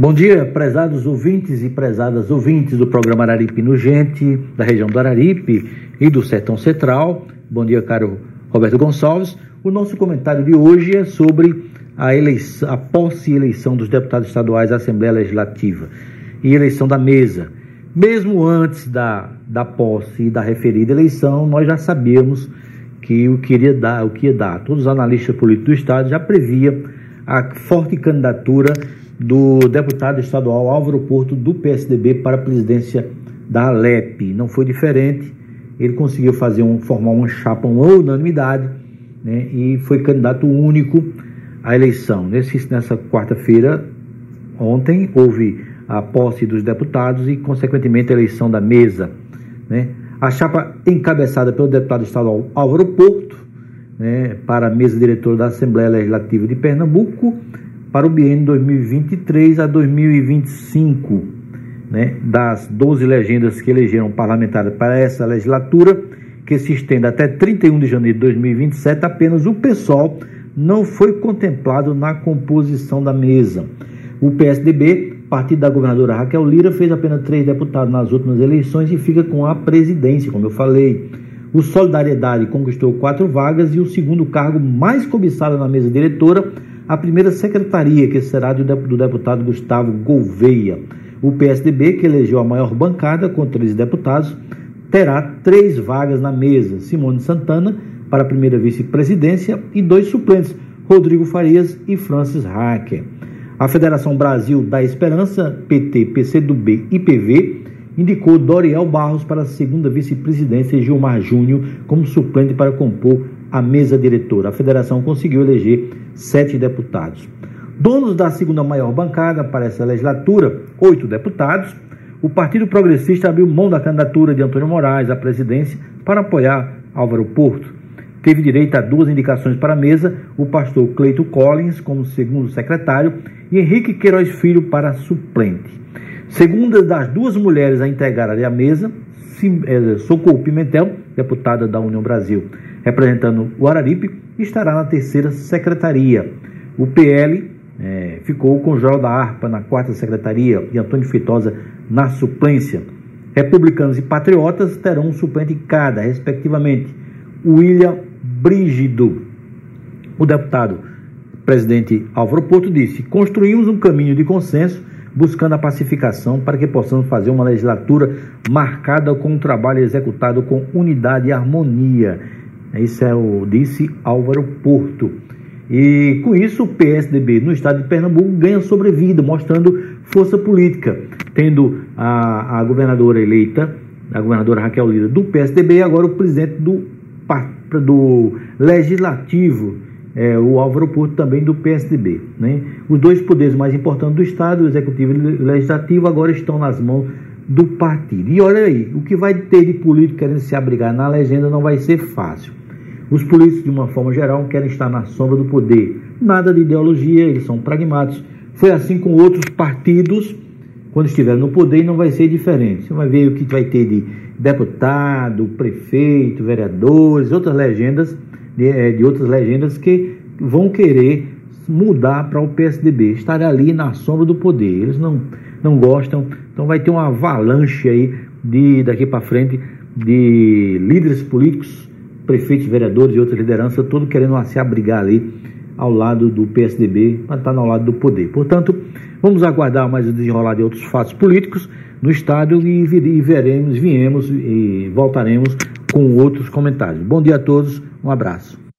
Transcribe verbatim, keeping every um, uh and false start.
Bom dia, prezados ouvintes e prezadas ouvintes do programa Araripe Nugente, da região do Araripe e do Sertão Central. Bom dia, caro Roberto Gonçalves. O nosso comentário de hoje é sobre a, eleição, a posse e eleição dos deputados estaduais à Assembleia Legislativa e eleição da mesa. Mesmo antes da, da posse e da referida eleição, nós já sabíamos que o que iria dar, o que ia dar. Todos os analistas políticos do Estado já previam a forte candidatura do deputado estadual Álvaro Porto, do P S D B, para a presidência da Alep. Não foi diferente, ele conseguiu fazer um, formar uma chapa, uma unanimidade, né, e foi candidato único à eleição. Nesse, nessa quarta-feira, ontem, houve a posse dos deputados e, consequentemente, a eleição da mesa, né? A chapa encabeçada pelo deputado estadual Álvaro Porto, né, para a mesa diretora da Assembleia Legislativa de Pernambuco, para o biênio dois mil e vinte e três a dois mil e vinte e cinco, né, das doze legendas que elegeram parlamentares para essa legislatura, que se estende até trinta e um de janeiro de dois mil e vinte e sete, apenas o PSOL não foi contemplado na composição da mesa. O P S D B, partido da governadora Raquel Lira, fez apenas três deputados nas últimas eleições e fica com a presidência, como eu falei. O Solidariedade conquistou quatro vagas e o segundo cargo mais cobiçado na mesa diretora, a primeira secretaria, que será do deputado Gustavo Gouveia. O P S D B, que elegeu a maior bancada, com treze deputados, terá três vagas na mesa: Simone Santana, para a primeira vice-presidência, e dois suplentes, Rodrigo Farias e Francis Hacker. A Federação Brasil da Esperança, P T, P C do B e P V, indicou Doriel Barros para a segunda vice-presidência e Gilmar Júnior como suplente para compor a mesa diretora. A federação conseguiu eleger sete deputados. Donos da segunda maior bancada para essa legislatura, oito deputados, o Partido Progressista abriu mão da candidatura de Antônio Moraes à presidência para apoiar Álvaro Porto. Teve direito a duas indicações para a mesa, o pastor Cleito Collins como segundo secretário e Henrique Queiroz Filho para suplente. Segunda das duas mulheres a integrarem a mesa, Socorro Pimentel, deputada da União Brasil, representando o Araripe, estará na terceira secretaria. O P L é, ficou com Joel da Harpa na quarta secretaria e Antônio Feitosa na suplência. Republicanos e Patriotas terão um suplente cada, respectivamente. William Brígido. O deputado presidente Álvaro Porto disse: construímos um caminho de consenso buscando a pacificação para que possamos fazer uma legislatura marcada com um trabalho executado com unidade e harmonia. Isso é o disse Álvaro Porto. E com isso o P S D B no estado de Pernambuco ganha sobrevida, mostrando força política, tendo a, a governadora eleita, a governadora Raquel Lira do P S D B, e agora o presidente do, do Legislativo, é, o Álvaro Porto, também do P S D B, né? Os dois poderes mais importantes do estado, o executivo e o legislativo, agora estão nas mãos do partido. E olha aí, o que vai ter de político querendo se abrigar na legenda não vai ser fácil. Os políticos, de uma forma geral, querem estar na sombra do poder. Nada de ideologia, eles são pragmáticos. Foi assim com outros partidos, quando estiverem no poder, e não vai ser diferente. Você vai ver o que vai ter de deputado, prefeito, vereadores, outras legendas, de, de outras legendas que vão querer mudar para o P S D B, estar ali na sombra do poder. Eles não, não gostam, então vai ter uma avalanche aí de, daqui para frente de líderes políticos, prefeitos, vereadores e outras lideranças, todos querendo se abrigar ali ao lado do P S D B, para estar ao lado do poder. Portanto, vamos aguardar mais o desenrolar de outros fatos políticos no estado e, e veremos, viemos e voltaremos com outros comentários. Bom dia a todos, um abraço.